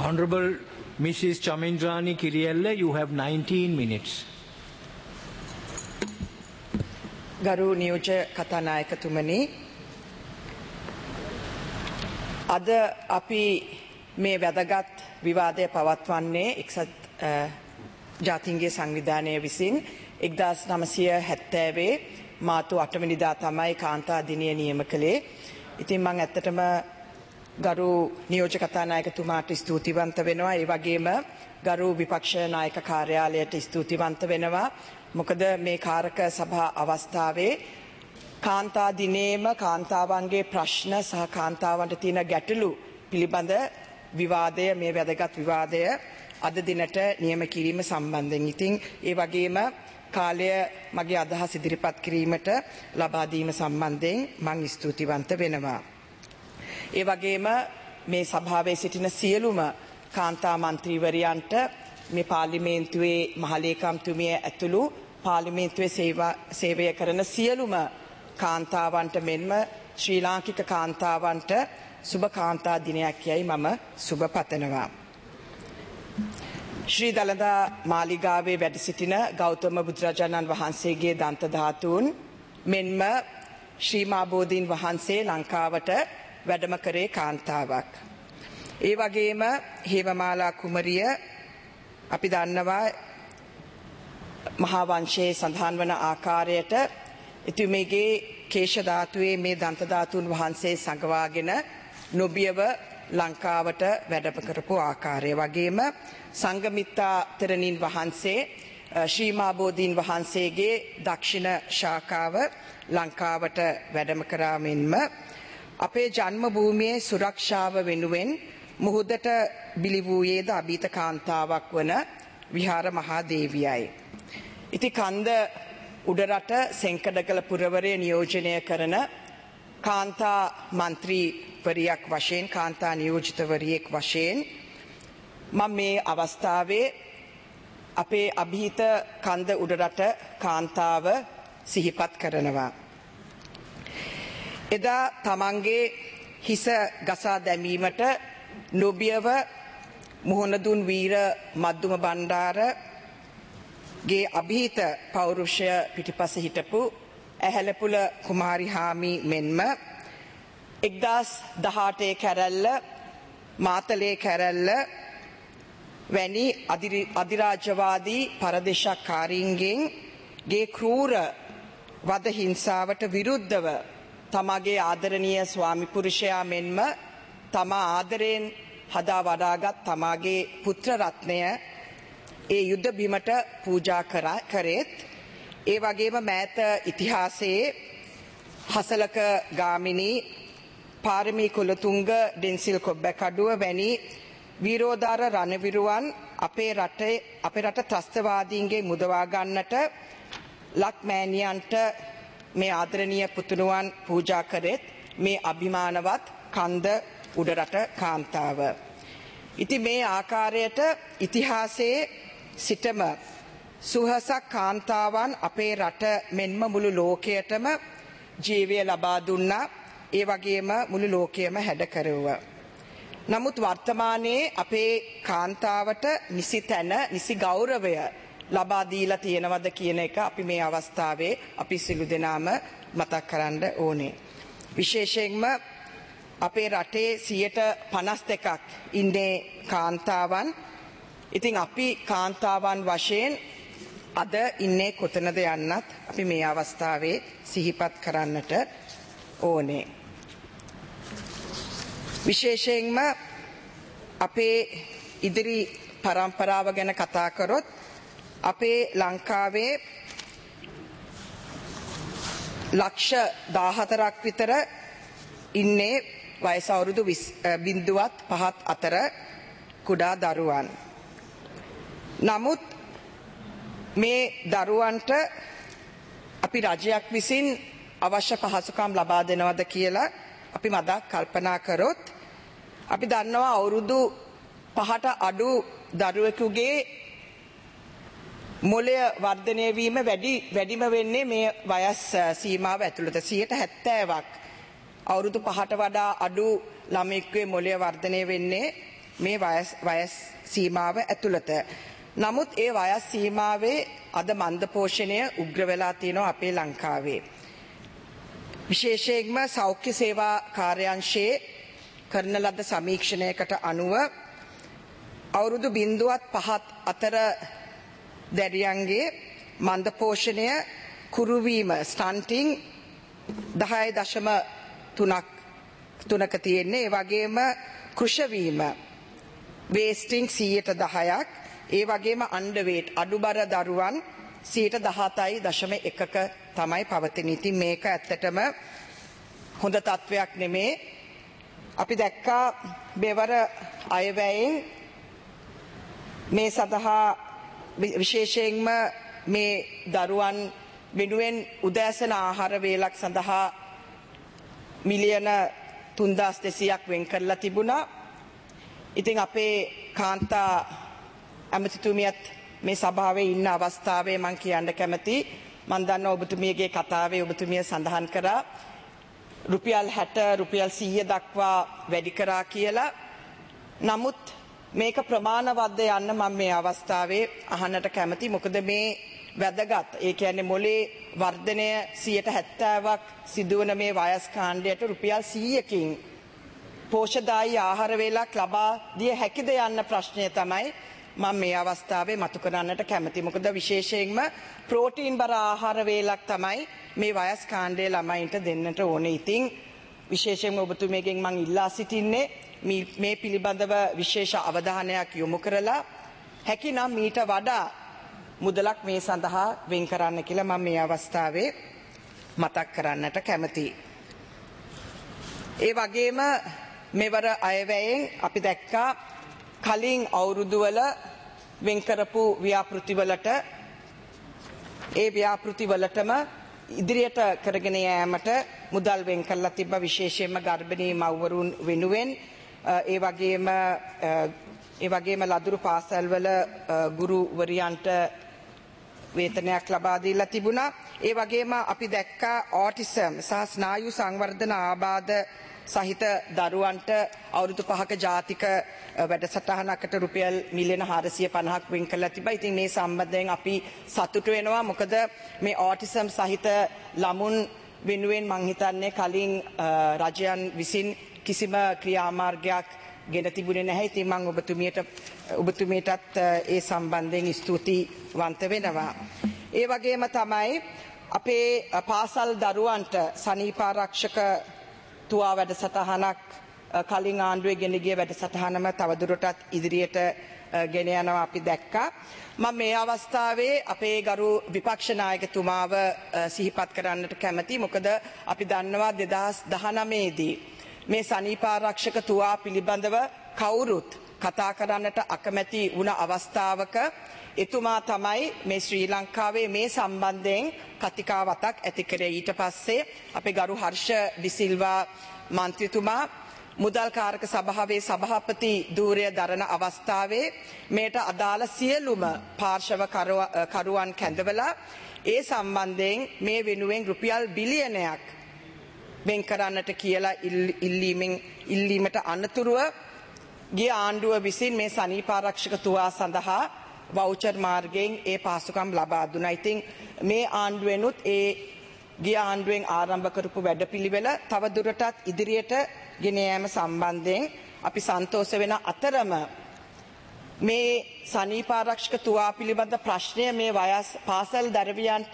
Honorable Mrs. Chamindrani Kiriella, you have 19 minutes. ගරු නියෝජ්‍ය කතානායකතුමනි, අද අපි මේ වැදගත් විවාදය පවත්වන්නේ එක්සත් ජාතීන්ගේ සංවිධානය විසින් 1970 මාර්තු 8 වෙනිදා තමයි කාන්තා දිනය නියම කළේ. ඉතින් මම ඇත්තටම ගරු නියෝජ්‍ය කතානායකතුමාට ස්තුතිවන්ත වෙනවා. ඒ වගේම ගරු විපක්ෂ නායක කාර්යාලයට ස්තුතිවන්ත වෙනවා. මොකද මේ කාරක සභා අවස්ථාවේ කාන්තා දිනේම කාන්තාවන්ගේ ප්‍රශ්න සහ කාන්තාවන්ට තියෙන ගැටලු පිළිබඳ විවාදය, මේ වැදගත් විවාදය අද දිනට නියම කිරීම සම්බන්ධයෙන්. ඉතින් ඒ වගේම කාලය මගේ අදහස් ඉදිරිපත් කිරීමට ලබා දීම සම්බන්ධයෙන් මම ස්තුතිවන්ත වෙනවා. ඒ වගේම මේ සභාවේ සිටින සියලුම කාන්තා මන්ත්‍රීවරයන්ට, මේ පාර්ලිමේන්තුවේ මහලේකම්තුමිය ඇතුළු පාර්ලිමේන්තුවේ සේවය කරන සියලුම කාන්තාවන්ට මෙන්ම ශ්‍රී ලාංකික කාන්තාවන්ට සුබ කාන්තා දිනයක් යයි මම සුබ පතනවා. ශ්‍රී දළදා මාලිගාවේ වැඩ සිටින ගෞතම බුදුරජාණන් වහන්සේගේ දන්ත ධාතුන් මෙන්ම ශ්‍රී මා බෝධීන් වහන්සේ ලංකාවට වැඩම කරේ කාන්තාවක්. ඒ වගේම හේමමාලා කුමරිය අපි දන්නවා මහා වංශයේ සඳහන් වන ආකාරයට එතුමියගේ කේශ ධාතුවේ මේ දන්ත ධාතුන් වහන්සේ සංගවාගෙන නොබියව ලංකාවට වැඩම කරපු ආකාරය වගේම සංඝමිත්තා තෙරණින් වහන්සේ ශ්‍රී මා බෝධීන් වහන්සේගේ දක්ෂිණ ශාඛාව ලංකාවට වැඩම කරා මෙන්ම අපේ ජන්ම භූමියේ සුරක්ෂාව වෙනුවෙන් මුහුදට බිලි වූයේද අභීත කාන්තාවක් වන විහාර මහා දේවියයි. ඉති කන්ද උඩරට සෙන්කඩගල පුරවරය නියෝජනය කරන කාන්තා මන්ත්‍රීවරියක් වශයෙන්, කාන්තා නියෝජිතවරියෙක් වශයෙන් මම මේ අවස්ථාවේ අපේ අභීත කන්ද උඩරට කාන්තාව සිහිපත් කරනවා. එදා තමන්ගේ හිස ගසා දැමීමට නොබියව මුහුණ වීර මද්දුම බණ්ඩාරගේ අභීත පෞරුෂය පිටිපස හිටපු ඇහැලපුල කුමාරි හාමි මෙන්ම 1018 කැරැල්ල, මාතලේ කැරැල්ල වැනි අධිරාජ්‍යවාදී පරදේශකාරීන්ගෙන් ගේ ක්‍රූර වද හිංසාවට විරුද්ධව තමාගේ ආදරණීය ස්වාමි පුරුෂයා මෙන්ම තමා ආදරයෙන් හදා වඩාගත් තමාගේ පුත්‍ර රත්නය ඒ යුද්ධ බිමට පූජා කරේත්, ඒ වගේම මෑත ඉතිහාසයේ හසලක ගාමිණී, පාරමී කුලතුංග, ඩෙන්සිල් කොබ්බකඩුව වැනි වීරෝදාර රණවිරුවන් අපේ රට ත්‍රස්තවාදීන්ගේ මුදවා ගන්නට ලක් මෑණියන්ට මේ ආදරණීය පුතුණුවන් පූජා කරෙත් මේ අභිමානවත් කන්ද උඩරට කාන්තාව. ඉතින් මේ ආකාරයට ඉතිහාසයේ සිටම සුහසක් කාන්තාවන් අපේ රට මෙන්ම මුළු ලෝකයටම ජීවය ලබා දුන්නා. ඒ වගේම මුළු ලෝකයම හැඩ කරුවා. නමුත් වර්තමානයේ අපේ කාන්තාවට නිසි තැන, නිසි ගෞරවය ලබා දීලා තියෙනවද කියන එක අපි මේ අවස්ථාවේ අපි සිළු දෙනාම මතක් කරන්න ඕනේ. විශේෂයෙන්ම අපේ රටේ 52% ඉන්නේ කාන්තාවන්. ඉතින් අපි කාන්තාවන් වශයෙන් අද ඉන්නේ කොතනද යන්නත් අපි මේ අවස්ථාවේ සිහිපත් කරන්නට ඕනේ. විශේෂයෙන්ම අපේ ඉදිරි පරම්පරාව ගැන කතා කරොත් අපේ ලංකාවේ ලක්ෂ 14ක් විතර ඉන්නේ වයස අවුරුදු 0.5 අතර කුඩා දරුවන්. නමුත් මේ දරුවන්ට අපි රජයක් විසින් අවශ්‍ය පහසුකම් ලබා දෙනවද කියලා අපි මදක් කල්පනා කරොත් අපි දන්නවා අවුරුදු 5ට අඩු දරුවෙකුගේ මොළය වර්ධනය වීම වැඩිම වෙන්නේ මේ වයස් සීමාව ඇතුළත. 70%ක් අවුරුදු 5ට වඩා අඩු ළමයෙකුගේ මොළය වර්ධනය වෙන්නේ මේ වයස් සීමාව ඇතුළත. නමුත් ඒ වයස් සීමාවේ අද මන්ද පෝෂණය උග්‍ර වෙලා තියෙනවා අපේ ලංකාවේ. විශේෂයෙන්ම සෞඛ්‍ය සේවා කාර්යාංශයේ කරන ලද සමීක්ෂණයකට අනුව අවුරුදු 0.5 අතර දැරියන්ගේ මන්ද පෝෂණය කුරුවීම ස්ටන්ටිං 10.3ක තියෙන්නේ. ඒ වගේම කෘෂවීම වේස්ටිං 10%ක්, ඒ වගේම අන්ඩර්වේට් අඩුබර දරුවන් 17.1ක තමයි පවතින. ඉතින් මේක ඇත්තටම හොඳ තත්වයක් නෙමේ. අපි දැක්කා මෙවර අයවැයෙන් මේ සඳහා විශේෂයෙන්ම මේ දරුවන් වෙනුවෙන් උදෑසන ආහාර වේලක් සඳහා මිලියන 3200ක් වෙන් කරලා තිබුණා. ඉතින් අපේ කාන්තා ඇමතිතුමියත් මේ සභාවේ ඉන්න අවස්ථාවේ මම කියන්න කැමති, මම දන්නවා ඔබතුමියගේ කතාවේ ඔබතුමිය සඳහන් කරා රුපියල් 60 රුපියල් 100 දක්වා වැඩි කරා කියලා. නමුත් මේක ප්‍රමාණවත්ද යන්න මම මේ අවස්ථාවේ අහන්නට කැමති. මොකද මේ වැදගත්, ඒ කියන්නේ මොලේ වර්ධනය 70%ක් සිදුවන මේ වයස් කාණ්ඩයට රුපියල් 100කින් පෝෂදායී ආහාර වේලක් ලබා දිය හැකිද යන්න ප්‍රශ්නය තමයි මම මේ අවස්ථාවේ මතු කරන්නට කැමති. මොකද විශේෂයෙන්ම ප්‍රෝටීන් බර ආහාර වේලක් තමයි මේ වයස් කාණ්ඩයේ ළමයින්ට දෙන්නට ඕනේ. ඉතින් විශේෂයෙන්ම ඔබතුමියගෙන් මම ඉල්ලා සිටින්නේ මේ පිළිබඳව විශේෂ අවධානයක් යොමු කරලා හැකිනම් මීට වඩා මුදලක් මේ සඳහා වෙන් කරන්න කියලා මම මේ අවස්ථාවේ මතක් කරන්නට කැමතියි. ඒ වගේම මෙවර අයවැයෙන් අපි දැක්කා කලින් අවුරුදුවල වෙන් කරපු ව්‍යාපෘතිවලට ඒ ව්‍යාපෘතිවලටම ඉදිරියට කරගෙන යාමට මුදල් වෙන් කරලා තිබ්බ, විශේෂයෙන්ම ගර්භණී මව්වරුන් වෙනුවෙන්. ඒ වගේම ලදරු පාසල්වල ගුරුවරියන්ට වේතනයක් ලබා දීලා තිබුණා. ඒ වගේම අපි දැක්කා ඔටිසම් සහ ස්නායු සංවර්ධන ආබාධ සහිත දරුවන්ට අවුරුදු 5ක ජාතික වැඩසටහනකට රුපියල් මිලියන 450ක් වෙන් කරලා තිබා. ඉතින් මේ සම්බන්ධයෙන් අපි සතුටු වෙනවා. මොකද මේ ඔටිසම් සහිත ළමුන් වෙනුවෙන් මං හිතන්නේ කලින් රජයන් විසින් කිසිම ක්‍රියාමාර්ගයක් ගෙන තිබුණේ නැහැ. ඉතින් මම ඔබතුමියටත් ඒ සම්බන්ධයෙන් ස්තුතිවන්ත වෙනවා. ඒ වගේම තමයි අපේ පාසල් දරුවන්ට සනීපාරක්ෂක තුවා වැඩසටහනක් කලින් ආණ්ඩුවේ ගෙන ගිය වැඩසටහනම තවදුරටත් ඉදිරියට ගෙන යනවා අපි දැක්කා. මම මේ අවස්ථාවේ අපේ ගරු විපක්ෂ නායකතුමාව සිහිපත් කරන්නට කැමතියි. මොකද අපි දන්නවා 2019 දී මේ සනීපාරක්ෂක තුවා පිළිබඳව කවුරුත් කතා කරන්නට අකමැති වුණ අවස්ථාවක එතුමා තමයි මේ ශ්‍රී ලංකාවේ මේ සම්බන්ධයෙන් කතිකාවතක් ඇති කරේ. ඊට පස්සේ අපේ ගරු හර්ෂ ඩිසිල්වා මන්ත්‍රීතුමා මුදල් කාරක සභාවේ සභාපති ධූරය දරන අවස්ථාවේ මේට අදාළ සියලුම පාර්ශව කරුවන් කැඳවලා ඒ සම්බන්ධයෙන් මේ වෙනුවෙන් රුපියල් බිලියනයක් වෙන් කරන්නට කියලා ඉල්ලීමට අනතුරුව ගිය ආණ්ඩුව විසින් මේ සනීපාරක්ෂක තුවා සඳහා වවුචර් මාර්ගයෙන් ඒ පහසුකම් ලබා දුන්නා. ඉතින් මේ ආණ්ඩුවෙනුත් ඒ ගිය ආණ්ඩුවෙන් ආරම්භ කරපු වැඩපිළිවෙල තවදුරටත් ඉදිරියට ගෙන යාම සම්බන්ධයෙන් අපි සන්තෝෂ වෙන අතරම මේ සනීපාරක්ෂක තුවා පිළිබඳ ප්‍රශ්නය මේ වයස් පාසල් දරුවියන්ට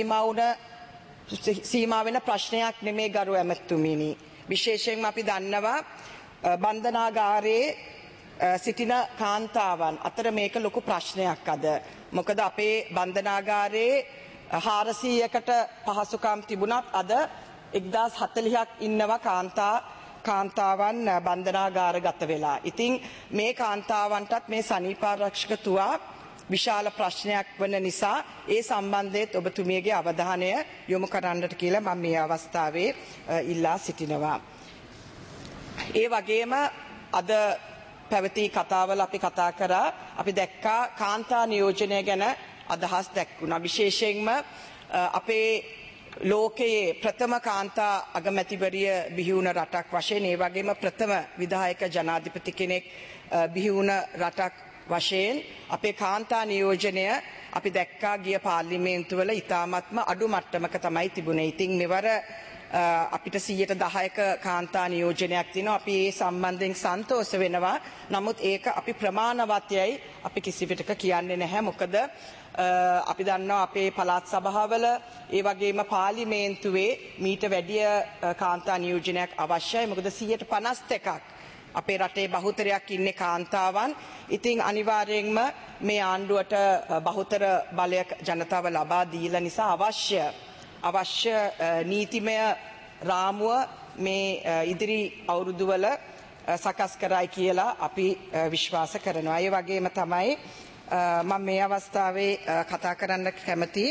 සීමා වෙන ප්‍රශ්නයක් නෙමේ ගරු ඇමතුමිනි. විශේෂයෙන්ම අපි දන්නවා බන්ධනාගාරයේ සිටින කාන්තාවන් අතර මේක ලොකු ප්‍රශ්නයක් අද. මොකද අපේ බන්ධනාගාරයේ 400කට පහසුකම් තිබුණත් අද 1040ක් ඉන්නවා කාන්තාවන් බන්ධනාගාරගත වෙලා. ඉතින් මේ කාන්තාවන්ටත් මේ සනීපාරක්ෂක තුවා විශාල ප්‍රශ්නයක් වන නිසා ඒ සම්බන්ධයෙන් ඔබතුමියගේ අවධානය යොමු කරන්නට කියලා මම මේ අවස්ථාවේ ඉල්ලා සිටිනවා. ඒ වගේම අද පැවති කතාවල අපි කතා කරා, අපි දැක්කා කාන්තා නියෝජනය ගැන අදහස් දැක්වුණා. විශේෂයෙන්ම අපේ ලෝකයේ ප්‍රථම කාන්තා අගමැතිවරිය බිහි වුණ රටක් වශයෙන් ඒ වගේම ප්‍රථම විධායක ජනාධිපති කෙනෙක් බිහි වුණ රටක් වශයෙන් අපේ කාන්තා නියෝජනය අපි දැක්කා ගිය පාර්ලිමේන්තුවල ඉතාමත්ම අඩු මට්ටමක තමයි තිබුණේ. ඉතින් මෙවර අපිට 10%ක කාන්තා නියෝජනයක් තියෙනවා. අපි ඒ සම්බන්ධයෙන් සන්තෝෂ වෙනවා. නමුත් ඒක අපි ප්‍රමාණවත්යයි අපි කිසි විටක කියන්නේ නැහැ. මොකද අපි දන්නවා අපේ පළාත් සභාවල ඒ වගේම පාර්ලිමේන්තුවේ මීට වැඩිය කාන්තා නියෝජනයක් අවශ්‍යයි. මොකද 52%ක් අපේ රටේ බහුතරයක් ඉන්නේ කාන්තාවන්. ඉතින් අනිවාර්යයෙන්ම මේ ආණ්ඩුවට බහුතර බලයක් ජනතාව ලබා දීලා නිසා අවශ්‍ය නීතිමය රාමුව මේ ඉදිරි අවුරුදුවල සකස් කරයි කියලා අපි විශ්වාස කරනවා. ඒ වගේම තමයි මම මේ අවස්ථාවේ කතා කරන්න කැමති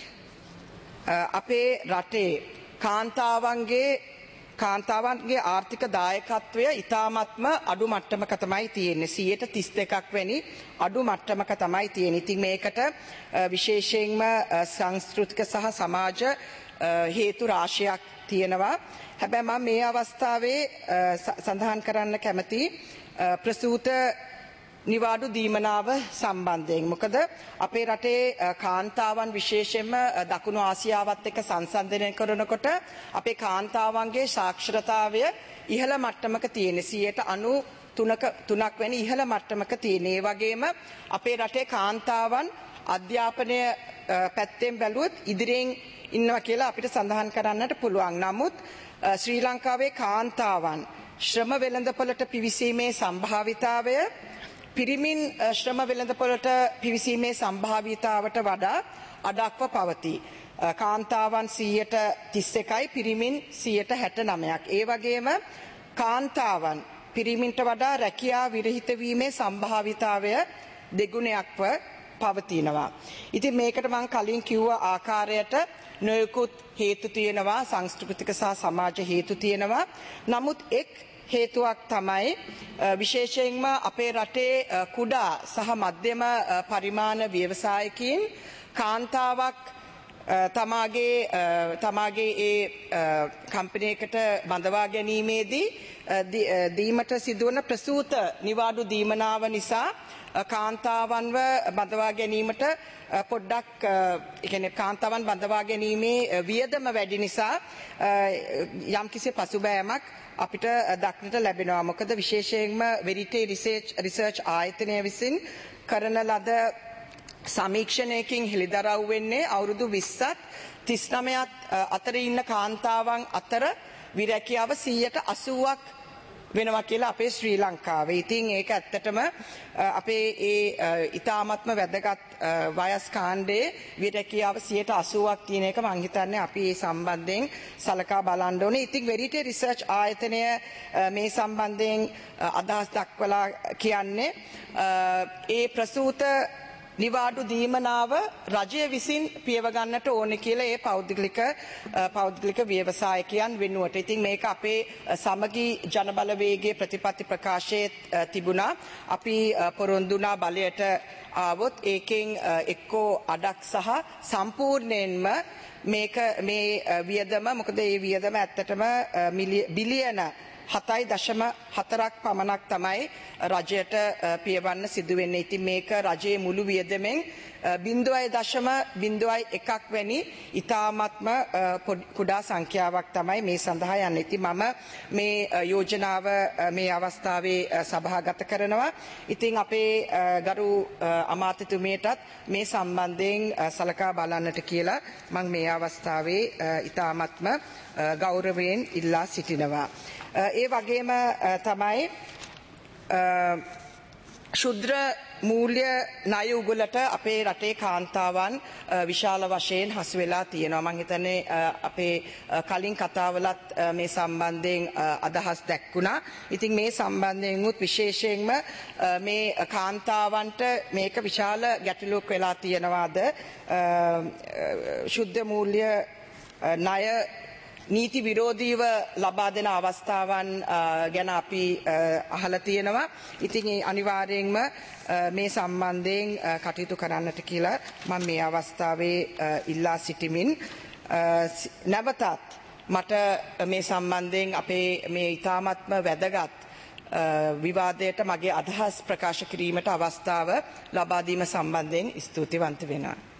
අපේ රටේ කාන්තාවන්ගේ ආර්ථික දායකත්වය ඉතාමත්ම අඩු මට්ටමක තමයි තියෙන්නේ. 32% වැනි අඩු මට්ටමක තමයි තියෙන්නේ. ඉතින් මේකට විශේෂයෙන්ම සංස්කෘතික සහ සමාජ හේතු රාශියක් තියෙනවා. හැබැයි මම මේ අවස්ථාවේ සඳහන් කරන්න කැමති ප්‍රසූත නිවාඩු දීමනාව සම්බන්ධයෙන්. මොකද අපේ රටේ කාන්තාවන් විශේෂයෙන්ම දකුණු ආසියාවත් එක්ක සංසන්දනය කරනකොට අපේ කාන්තාවන්ගේ සාක්ෂරතාවය ඉහළ මට්ටමක තියෙන 93% වැනි ඉහළ මට්ටමක තියෙන. ඒ වගේම අපේ රටේ කාන්තාවන් අධ්‍යාපනය පැත්තෙන් බැලුවොත් ඉදිරියෙන් ඉන්නවා කියලා අපිට සඳහන් කරන්නට පුළුවන්. නමුත් ශ්‍රී ලංකාවේ කාන්තාවන් ශ්‍රම වෙළඳපොළට පිවිසීමේ සම්භාවිතාවය පිරිමින් ශ්‍රම වෙළඳපොළට පිවිසීමේ සම්භාවිතාවට වඩා අඩක්ව පවතී. කාන්තාවන් 31%යි පිරිමින් 69%ක්. ඒ වගේම කාන්තාවන් පිරිමින්ට වඩා රැකියා විරහිත වීමේ සම්භාවිතාවය දෙගුණයක්ව පවතිනවා. ඉතින් මේකට මම කලින් කිව්ව ආකාරයට නොයෙකුත් හේතු තියෙනවා, සංස්කෘතික සහ සමාජ හේතු තියෙනවා. නමුත් එක් හේතුවක් තමයි විශේෂයෙන්ම අපේ රටේ කුඩා සහ මධ්‍යම පරිමාණ ව්‍යවසායකින් කාන්තාවක් තමාගේ ඒ කම්පැනියකට බඳවා ගැනීමේදී දීමට සිදුවන ප්‍රසූත නිවාඩු දීමනාව නිසා කාන්තාවන්ව බඳවා ගැනීමට පොඩ්ඩක් කාන්තාවන් බඳවා ගැනීමේ වියදම වැඩි නිසා යම්කිසි පසුබෑමක් අපිට දක්නට ලැබෙනවා. මොකද විශේෂයෙන්ම වෙරිටේ රිසර්ච් ආයතනය විසින් කරන ලද සමීක්ෂණයකින් හෙළිදරව් වෙන්නේ අවුරුදු 20ත් 39ත් අතර ඉන්න කාන්තාවන් අතර විරැකියාව 80%ක් වෙනවා කියලා අපේ ශ්‍රී ලංකාවේ. ඉතින් ඒක ඇත්තටම අපේ ඒ ඉතාමත්ම වැදගත් වයස් කාණ්ඩයේ විරැකියාව 80%ක් තියෙන එක මම හිතන්නේ අපි ඒ සම්බන්ධයෙන් සලකා බලන්න ඕනේ. ඉතින් වෙරිටේ රිසර්ච් ආයතනය මේ සම්බන්ධයෙන් අදහස් දක්වලා කියන්නේ ඒ ප්‍රසූත නිවාඩු දීමනාව රජය විසින් පියව ගන්නට ඕනේ කියලා ඒ පෞද්ගලික ව්‍යවසායකයන් වෙනුවට. ඉතින් මේක අපේ සමගි ජනබලවේගයේ ප්‍රතිපත්ති ප්‍රකාශයේ තිබුණා. අපි පොරොන්දුනා බලයට ආවොත් ඒකෙන් එක්කෝ අඩක් සහ සම්පූර්ණයෙන්ම මේ වියදම, මොකද මේ වියදම ඇත්තටම බිලියන 7.4ක් පමණක් තමයි රජයට පියවන්න සිදු වෙන්නේ. ඉතින් මේක රජයේ මුළු වියදමෙන් 0.01ක් වැනි ඉතාමත්ම කුඩා සංඛ්‍යාවක් තමයි මේ සඳහා යන්නේ. ඉතින් මම මේ යෝජනාව මේ අවස්ථාවේ සභාගත කරනවා. ඉතින් අපේ ගරු අමාත්‍යතුමියටත් මේ සම්බන්ධයෙන් සලකා බලන්නට කියලා මම මේ අවස්ථාවේ ඉතාමත්ම ගෞරවයෙන් ඉල්ලා සිටිනවා. ඒ වගේම තමයි ශුද්‍ර මූල්‍ය ණය උගලට අපේ රටේ කාන්තාවන් විශාල වශයෙන් හසු වෙලා තියෙනවා. මම හිතන්නේ අපේ කලින් කතාවලත් මේ සම්බන්ධයෙන් අදහස් දැක්ුණා. ඉතින් මේ සම්බන්ධයෙන් උත් විශේෂයෙන්ම මේ කාන්තාවන්ට මේක විශාල ගැටලුවක් වෙලා තියෙනවාද ශුද්ධ මූල්‍ය ණය නීති විරෝධීව ලබා දෙන අවස්ථාවන් ගැන අපි අහලා තියෙනවා. ඉතින් අනිවාර්යයෙන්ම මේ සම්බන්ධයෙන් කටයුතු කරන්නට කියලා මම මේ අවස්ථාවේ ඉල්ලා සිටිමින් නැවතත් මට මේ සම්බන්ධයෙන් අපේ මේ ඉතාමත්ම වැදගත් විවාදයට මගේ අදහස් ප්‍රකාශ කිරීමට අවස්ථාව ලබා දීම සම්බන්ධයෙන් ස්තුතිවන්ත වෙනවා.